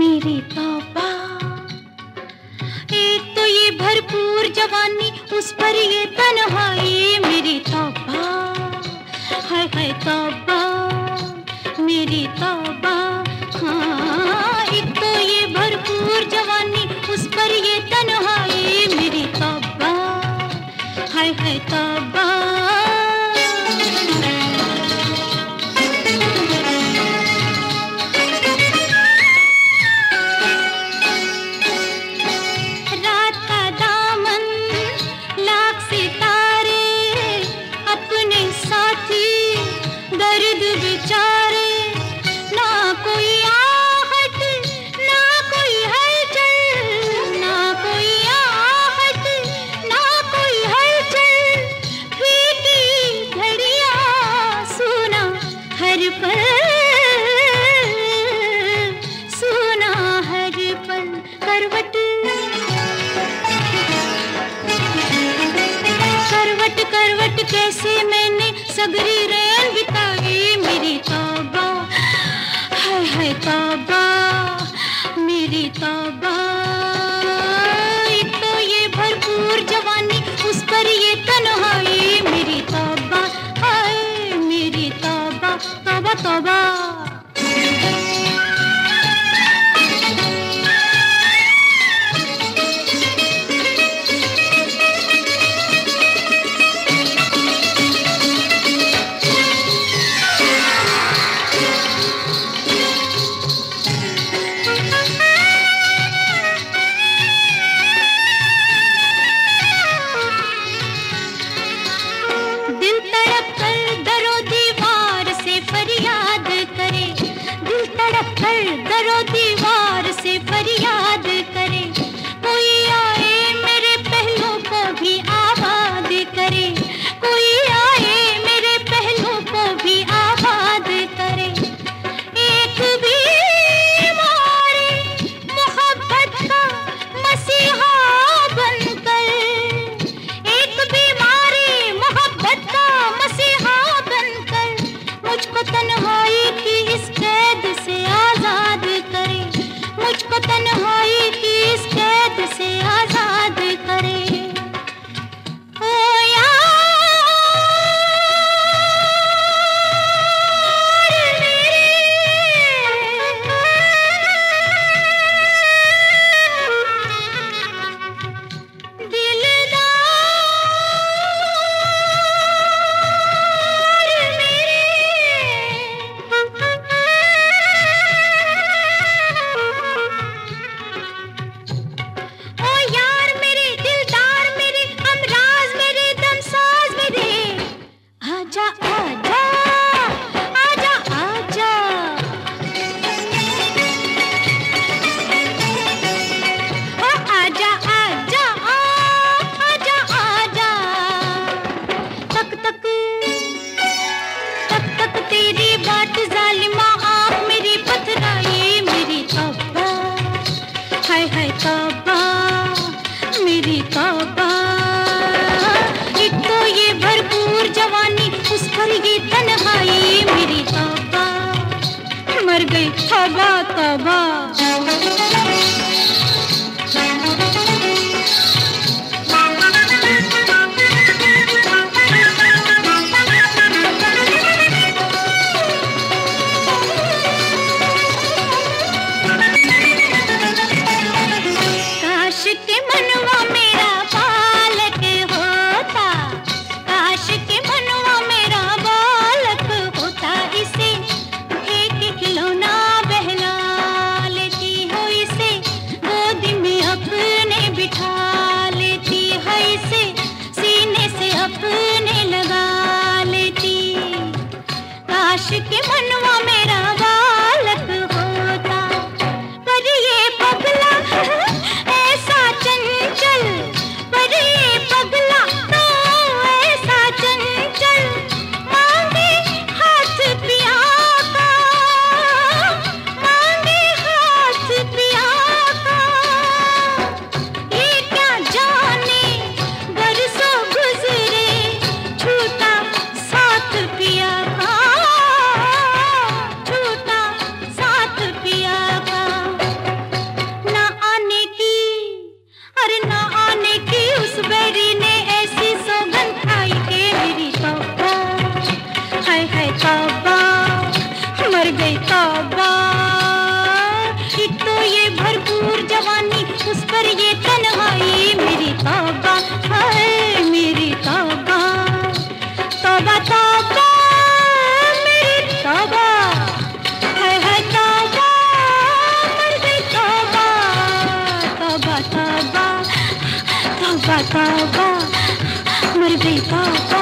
मेरी तौबा। एक तो ये भरपूर जवानी, उस पर ये तन्हाई, मेरी तौबा, हाय हाय तौबा, मेरी तौबा। हाँ, एक तो ये भरपूर जवानी, उस पर ये तन्हाई, मेरी तौबा, हाय हाय तौबा। कैसे मैंने सगरी रैन बिताई, मेरी तौबा, हाय हाय तौबा, मेरी तौबा। एक तो ये भरपूर जवानी, उस पर ये तन्हाई, मेरी तौबा, हाय मेरी तौबा, तौबा तौबा। दरो दीवार से फरियाद करे, कोई आए मेरे पहलू को भी आबाद करे, कोई आए मेरे पहलू को भी आबाद करे। एक बीमारी मोहब्बत का मसीहा बनकर, एक बीमारी मोहब्बत का मसीहा बनकर, मुझको तन्हाई की इस कैद से आजाद करे, मुझको तन्हाई की इस कैद से आजाद करे। ओ यार मेरे, दिलदार मेरे, तौबा, मेरी तौबा। एक तो ये भरपूर जवानी, उस पर ये तन्हाई, मेरी तौबा, मर गई तौबा तौबा। मेरी तौबा